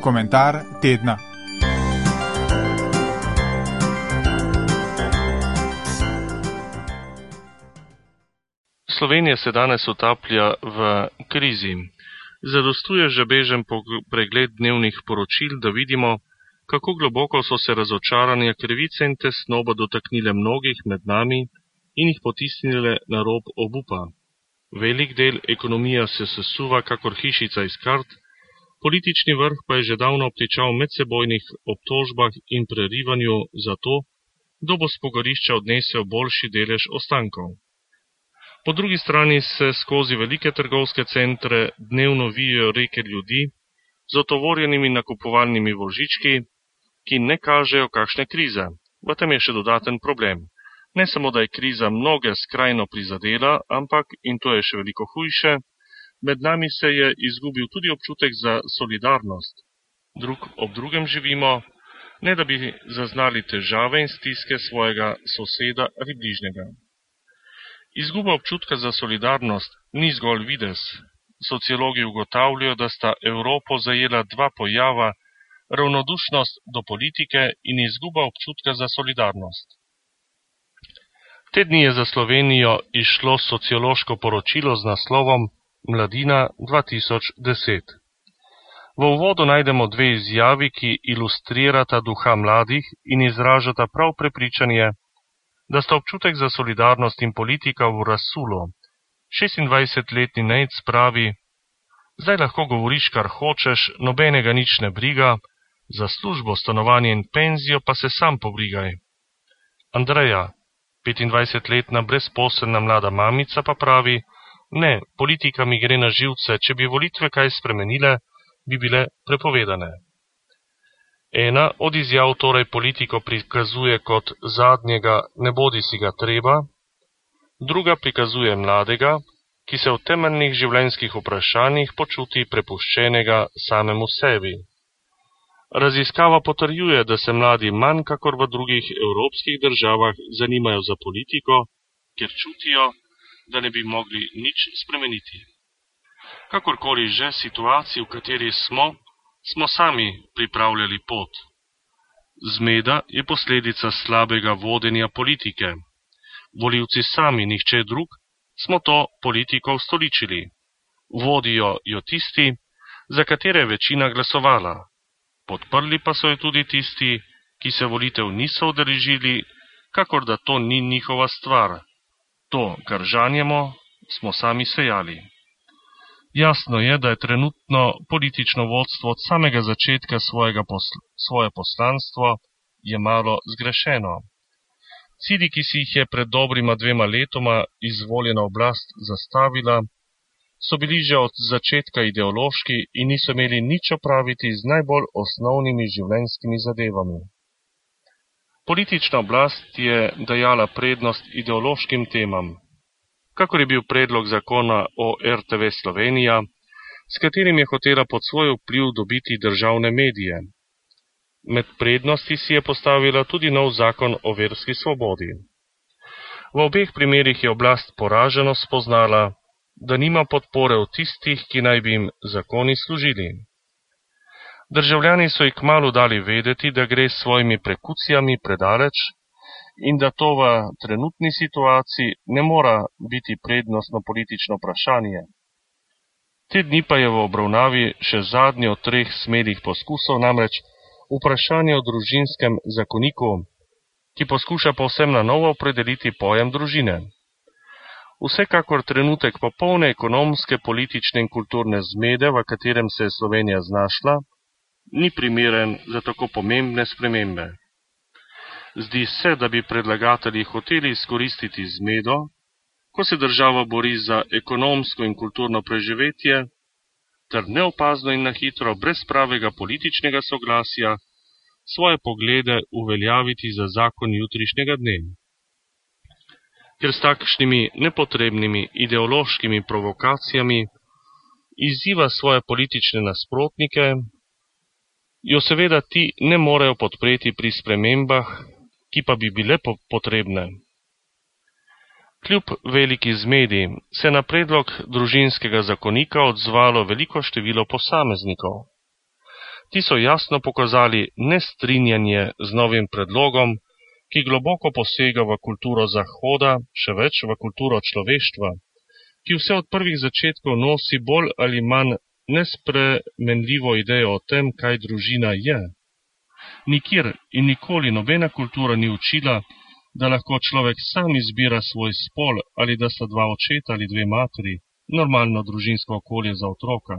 Komentar tedna. Slovenija se danes utaplja v krizi. Zadostuje že bežen pregled dnevnih poročil, da vidimo, kako globoko so se razočaranja, krivice in tesnoba dotaknile mnogih med nami in jih potisnile na rob obupa. Velik del ekonomije se sesuva kakor hišica iz kart, politični vrh pa je že davno obtičal v medsebojnih obtožbah in prerivanju za to, kdo bo s pogorišča odnesel boljši delež ostankov. Po drugi strani se skozi velike trgovske centre dnevno vijejo reke ljudi z otovorjenimi nakupovalnimi vozički, ki ne kažejo kakšne krize. V tem je še dodaten problem. Ne samo, da je kriza mnoge skrajno prizadela, ampak, in to je še veliko hujše, med nami se je izgubil tudi občutek za solidarnost. Drug ob drugem živimo, ne da bi zaznali težave in stiske svojega soseda ali bližnjega. Izguba občutka za solidarnost ni zgolj videz. Sociologi ugotavljajo, da sta Evropo zajela dva pojava, ravnodušnost do politike in izguba občutka za solidarnost. Te dni je za Slovenijo izšlo sociološko poročilo z naslovom Mladina 2010. V uvodu najdemo dve izjavi, ki ilustrirata duha mladih in izražata prav prepričanje, da sta občutek za solidarnost in politika v razsulu. 26-letni Nejc pravi: zdaj lahko govoriš, kar hočeš, nobenega nič ne briga, za službo, stanovanje in penzijo pa se sam pobrigaj. Andreja, 25-letna brezposelna mlada mamica, pa pravi: ne, politika mi gre na živce, če bi volitve kaj spremenile, bi bile prepovedane. Ena od izjav torej politiko prikazuje kot zadnjega ne bodi si ga treba, druga prikazuje mladega, ki se v temeljnih življenjskih vprašanjih počuti prepuščenega samemu sebi. Raziskava potrjuje, da se mladi manj kakor v drugih evropskih državah zanimajo za politiko, ker čutijo, da ne bi mogli nič spremeniti. Kakorkoli že situaciji, v kateri smo sami pripravljali pot. Zmeda je posledica slabega vodenja politike. Volivci sami, nihče drug, smo to politiko ustoličili. Vodijo jo tisti, za katere je večina glasovala. Podprli pa so jo tudi tisti, ki se volitev niso udeležili, kakor da to ni njihova stvar. To, kar žanjemo, smo sami sejali. Jasno je, da je trenutno politično vodstvo od samega začetka svoje poslanstvo je malo zgrešeno. Cilji, ki si jih je pred dobrima 2 letoma izvoljena oblast zastavila, so bili že od začetka ideološki in niso imeli nič opraviti z najbolj osnovnimi življenjskimi zadevami. Politična oblast je dajala prednost ideološkim temam, kakor je bil predlog zakona o RTV Slovenija, s katerim je hotela pod svoj vpliv dobiti državne medije. Med prednosti si je postavila tudi nov zakon o verski svobodi. V obeh primerih je oblast poraženo spoznala, da nima podpore od tistih, ki naj bi jim zakoni služili. Državljani so ji kmalu dali vedeti, da gre s svojimi prekucijami predaleč in da to v trenutni situaciji ne mora biti prednostno politično vprašanje. Te dni pa je v obravnavi še zadnji od 3 smelih poskusov, namreč vprašanje o družinskem zakoniku, ki poskuša povsem na novo opredeliti pojem družine. Vsekakor trenutek popolne ekonomske, politične in kulturne zmede, v katerem se je Slovenija znašla, ni primeren za tako pomembne spremembe. Zdi se, da bi predlagatelji hoteli izkoristiti zmedo, ko se država bori za ekonomsko in kulturno preživetje, ter neopazno in na hitro, brez pravega političnega soglasja, svoje poglede uveljaviti za zakon jutrišnjega dne. Ker s takšnimi nepotrebnimi ideološkimi provokacijami izziva svoje politične nasprotnike, jo seveda ti ne morejo podpreti pri spremembah, ki pa bi bile potrebne. Kljub veliki zmedi se na predlog družinskega zakonika odzvalo veliko število posameznikov. Ti so jasno pokazali nestrinjanje z novim predlogom, ki globoko posega v kulturo Zahoda, še več v kulturo človeštva, ki vse od prvih začetkov nosi bolj ali manj nespremenljivo idejo o tem, kaj družina je. Nikjer in nikoli nobena kultura ni učila, da lahko človek sam izbira svoj spol ali da sta dva očeta ali dve materi, normalno družinsko okolje za otroka.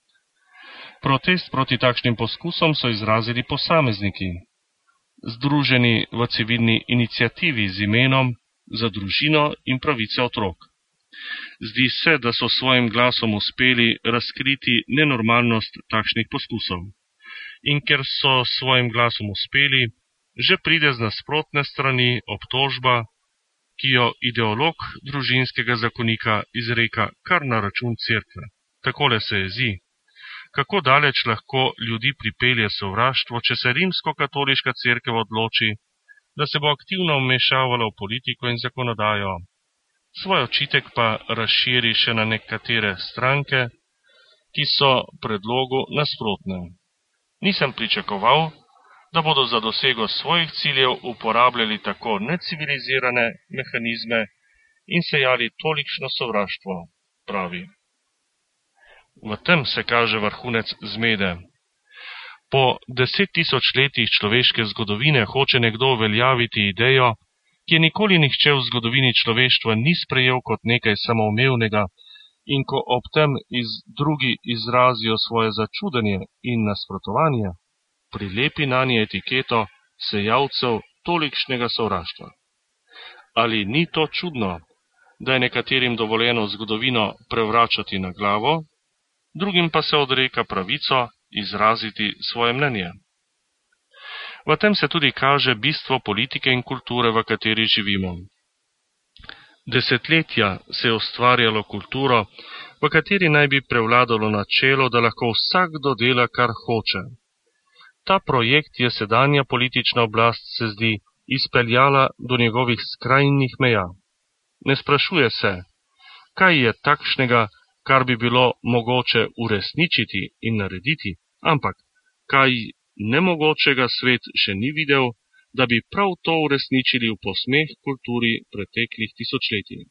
Protest proti takšnim poskusom so izrazili posamezniki, združeni v civilni iniciativi z imenom Za družino in pravice otrok. Zdi se, da so svojim glasom uspeli razkriti nenormalnost takšnih poskusov. In ker so svojim glasom uspeli, že pride z nasprotne strani obtožba, ki jo ideolog družinskega zakonika izreka kar na račun cerkve. Takole se jezi. Kako daleč lahko ljudi pripelje sovraštvo, če se rimsko-katoliška cerkev odloči, da se bo aktivno vmešavala v politiko in zakonodajo, svoj očitek pa razširi še na nekatere stranke, ki so predlogu nasprotne. Nisem pričakoval, da bodo za dosego svojih ciljev uporabljali tako necivilizirane mehanizme in sejali tolikšno sovraštvo, pravi. V tem se kaže vrhunec zmede. Po 10 000 letih človeške zgodovine hoče nekdo uveljaviti idejo, ki je nikoli nihče v zgodovini človeštva ni sprejel kot nekaj samoumevnega, in ko ob tem drugi izrazijo svoje začudenje in nasprotovanje, prilepi nanje etiketo sejalcev tolikšnega sovraštva. Ali ni to čudno, da je nekaterim dovoljeno zgodovino prevračati na glavo, drugim pa se odreka pravico izraziti svoje mnenje? V tem se tudi kaže bistvo politike in kulture, v kateri živimo. Desetletja se je ustvarjalo kulturo, v kateri naj bi prevladalo načelo, da lahko vsakdo dela, kar hoče. Ta projekt je sedanja politična oblast, se zdi, izpeljala do njegovih skrajnih meja. Ne sprašuje se, kaj je takšnega, kar bi bilo mogoče uresničiti in narediti, ampak kaj nemogočega svet še ni videl, da bi prav to uresničili v posmeh kulturi preteklih tisočletij.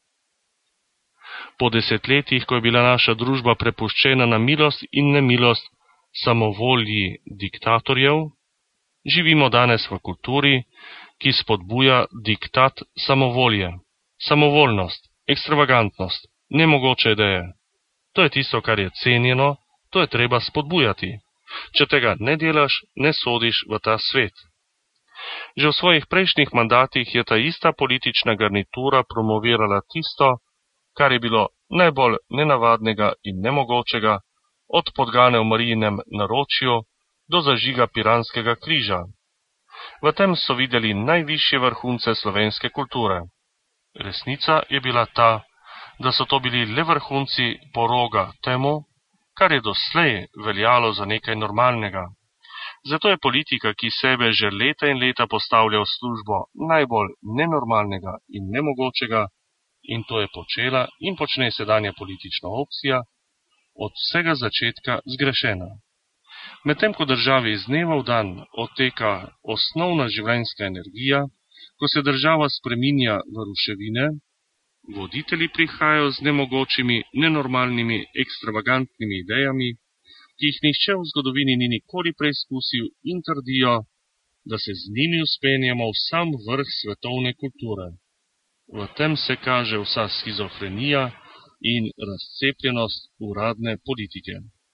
Po desetletjih, ko je bila naša družba prepuščena na milost in nemilost samovolji diktatorjev, živimo danes v kulturi, ki spodbuja diktat samovolje, samovoljnost, ekstravagantnost, nemogoče ideje. To je tisto, kar je cenjeno, to je treba spodbujati. Če tega ne delaš, ne sodiš v ta svet. Že v svojih prejšnjih mandatih je ta ista politična garnitura promovirala tisto, kar je bilo najbolj nenavadnega in nemogočega, od podgane v Marijinem naročju do zažiga Piranskega križa. V tem so videli najvišje vrhunce slovenske kulture. Resnica je bila ta, da so to bili le vrhunci poroga temu, kar je doslej veljalo za nekaj normalnega. Zato je politika, ki sebe že leta in leta postavlja v službo najbolj nenormalnega in nemogočega, in to je počela in počne sedanja politična opcija, od vsega začetka zgrešena. Medtem ko državi iz dneva v dan odteka osnovna življenjska energija, ko se država spreminja v ruševine, voditelji prihajajo z nemogočimi, nenormalnimi, ekstravagantnimi idejami, ki jih nihče v zgodovini ni nikoli preizkusil, in trdijo, da se z njimi vzpenjamo v sam vrh svetovne kulture. V tem se kaže vsa schizofrenija in razcepljenost uradne politike.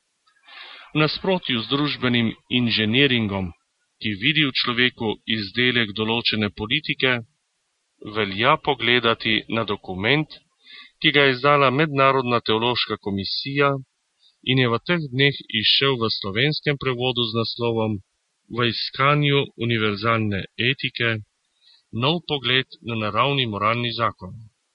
V nasprotju z družbenim inženiringom, ki vidi v človeku izdelek določene politike, velja pogledati na dokument, ki ga je izdala Mednarodna teološka komisija in je v teh dneh izšel v slovenskem prevodu z naslovom V iskanju univerzalne etike, nov pogled na naravni moralni zakon.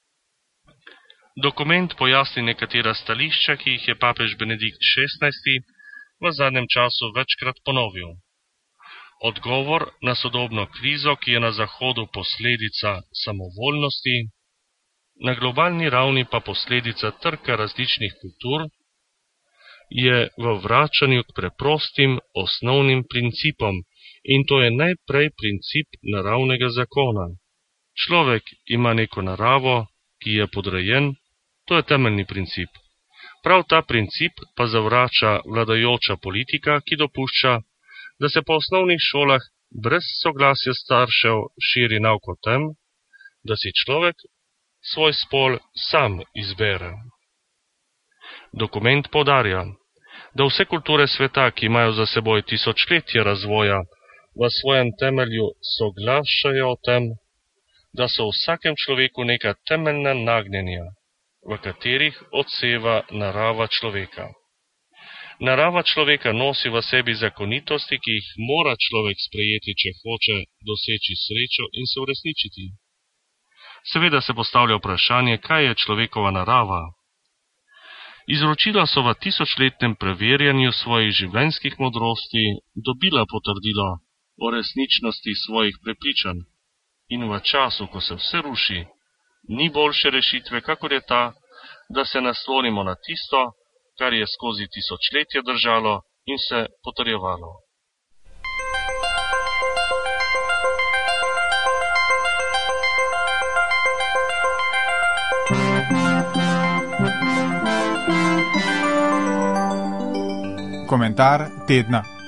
Dokument pojasni nekatera stališča, ki jih je papež Benedikt XVI v zadnjem času večkrat ponovil. Odgovor na sodobno krizo, ki je na Zahodu posledica samovoljnosti, na globalni ravni pa posledica trka različnih kultur, je v vračanju k preprostim osnovnim principom, in to je najprej princip naravnega zakona. Človek ima neko naravo, ki je podrejen, to je temeljni princip. Prav ta princip pa zavrača vladajoča politika, ki dopušča, da se po osnovnih šolah brez soglasja staršev širi nauk o tem, da si človek svoj spol sam izbere. Dokument poudarja, da vse kulture sveta, ki imajo za seboj tisočletje razvoja, v svojem temelju soglašajo o tem, da so v vsakem človeku neka temeljna nagnjenja, v katerih odseva narava človeka. Narava človeka nosi v sebi zakonitosti, ki jih mora človek sprejeti, če hoče doseči srečo in se uresničiti. Seveda se postavlja vprašanje, kaj je človekova narava. Izročila so v tisočletnem preverjanju svojih življenjskih modrosti dobila potrdilo o resničnosti svojih prepričanj. In v času, ko se vse ruši, ni boljše rešitve, kakor je ta, da se naslonimo na tisto, kar je skozi tisočletje držalo in se potrjevalo. Komentar tedna.